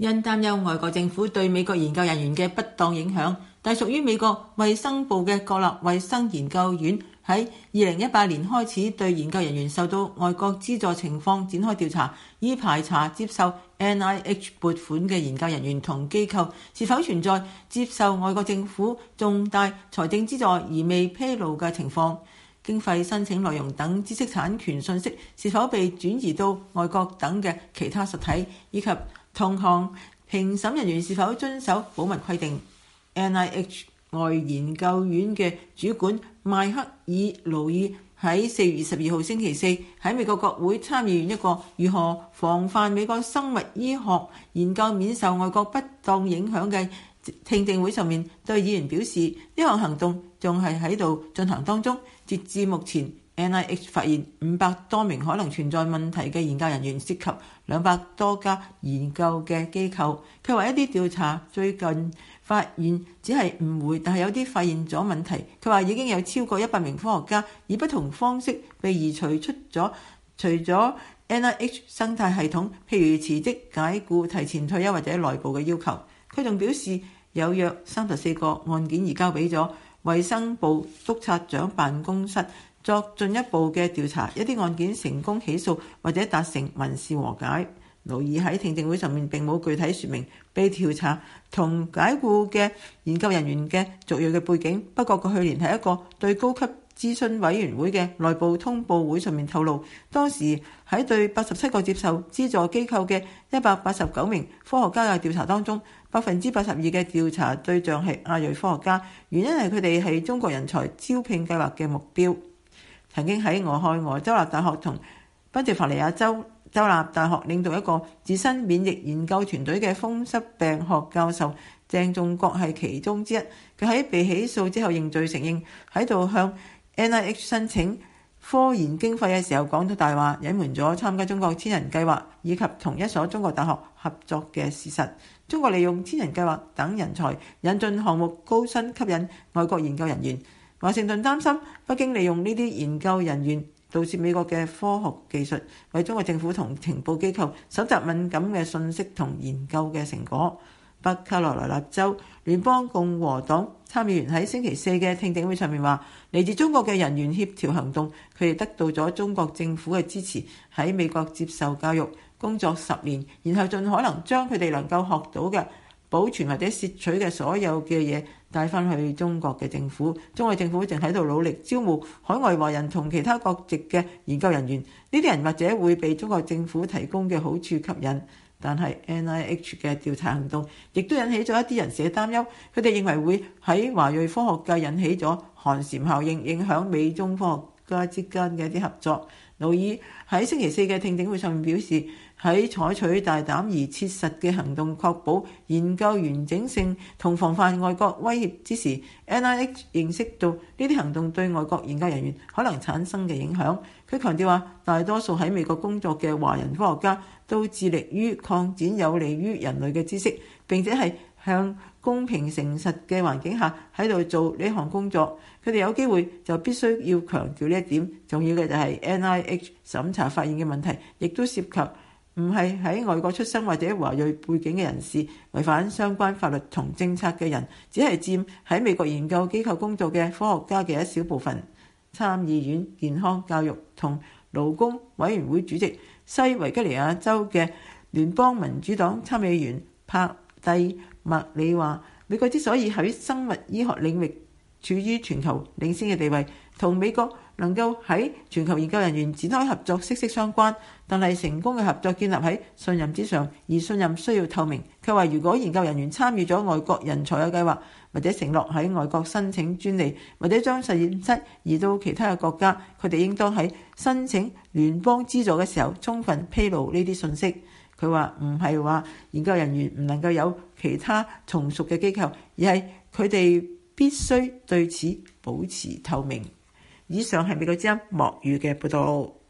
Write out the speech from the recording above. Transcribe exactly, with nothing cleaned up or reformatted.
因擔憂外國政府對美國研究人員嘅不當影響，但屬於美國衛生部嘅國立衛生研究院喺二零一八年開始對研究人員受到外國資助情況展開調查，以排查接受 N I H 撥款嘅研究人員同機構是否存在接受外國政府重大財政資助而未披露嘅情況，經費申請內容等知識產權信息是否被轉移到外國等嘅其他實體，以及同行評審人員是否遵守保密規定。 N I H 外研究院嘅主管邁克爾勞爾喺四月二十二號星期四喺美國國會參議院一個如何防範美國生物醫學研究免受外國不當影響嘅聽證會上面對議員表示，呢項行動仲係喺度進行當中。截至目前 N I H 發現五百多名可能存在問題嘅研究人員，涉及兩百多家研究嘅機構。佢話一啲調查最近發現只係誤會，但係有啲發現咗問題。佢話已經有超過一百名科學家以不同方式被移除出咗除咗 N I H 生態系統，譬如辭職、解僱、提前退休或者內部嘅要求。佢仲表示有約三十四個案件移交俾咗衛生部督察長辦公室作進一步嘅調查，一啲案件成功起訴或者達成民事和解。勞爾喺聽證會上面並冇具體說明被調查同解僱嘅研究人員嘅族裔嘅背景，不過佢去年喺一個對高級諮詢委員會嘅內部通報會上面透露，當時喺對八十七個接受資助機構嘅一百八十九名科學家嘅調查當中，百分之八十二嘅調查對象係亞裔科學家，原因係佢哋係中國人才招聘計劃嘅目標。曾經喺俄亥俄州立大學同賓夕法尼亞州州立大學領導一個自身免疫研究團隊嘅風濕病學教授鄭仲國係其中之一。佢喺被起訴之後認罪承認，喺度向 N I H 申請科研經費嘅時候講咗大話，隱瞞咗參加中國千人計劃以及同一所中國大學合作嘅事實。中國利用千人計劃等人才引進項目，高薪吸引外國研究人員。華盛頓擔心北京利用呢啲研究人員盜竊美國嘅科學技術，為中國政府同情報機構搜集敏感嘅信息同研究嘅成果。北卡羅來納州聯邦共和黨參議員喺星期四嘅聽證會上面話，嚟自中國嘅人員協調行動，佢哋得到咗中國政府嘅支持，喺美國接受教育工作十年，然後盡可能將佢哋能夠學到嘅保存或者竊取嘅所有嘅嘢帶翻去中國嘅政府。中國政府正喺度努力招募海外華人同其他國籍嘅研究人員，呢啲人或者會被中國政府提供嘅好處吸引。但係 N I H 嘅調查行動亦都引起咗一啲人士嘅擔憂，佢哋認為會喺華裔科學界引起咗寒蟬效應，影響美中科學家之間嘅一啲合作。勞爾喺星期四嘅聽證會上面表示，喺採取大膽而切實嘅行動，確保研究完整性同防範外國威脅之時， N I H 認識到呢啲行動對外國研究人員可能產生嘅影響。佢強調話，大多數喺美國工作嘅華人科學家都致力於擴展有利於人類嘅知識，並且係向公平誠實嘅環境下喺度做呢項工作。佢哋有機會就必須要強調呢一點。重要嘅就係 N I H 審查發現嘅問題，亦都涉及唔係喺外國出生或者華裔背景嘅人士，違反相關法律同政策嘅人，只係佔喺美國研究機構工作嘅科學家嘅一小部分。參議院健康教育同勞工委員會主席、西維吉尼亞州嘅聯邦民主黨參議員帕蒂麥里話，美國之所以喺生物醫學領域處於全球領先嘅地位，同美國能夠喺全球研究人員展開合作息息相關。但係成功嘅合作建立喺信任之上，而信任需要透明。佢話，如果研究人員參與咗外國人才嘅計劃，或者承諾喺外國申請專利，或者將實驗室移到其他嘅國家，佢哋應當喺申請聯邦資助嘅時候充分披露呢啲信息。佢話唔係話研究人員唔能夠有其他從屬嘅機構，而係佢哋必須對此保持透明。以上係美國之音莫語嘅報道。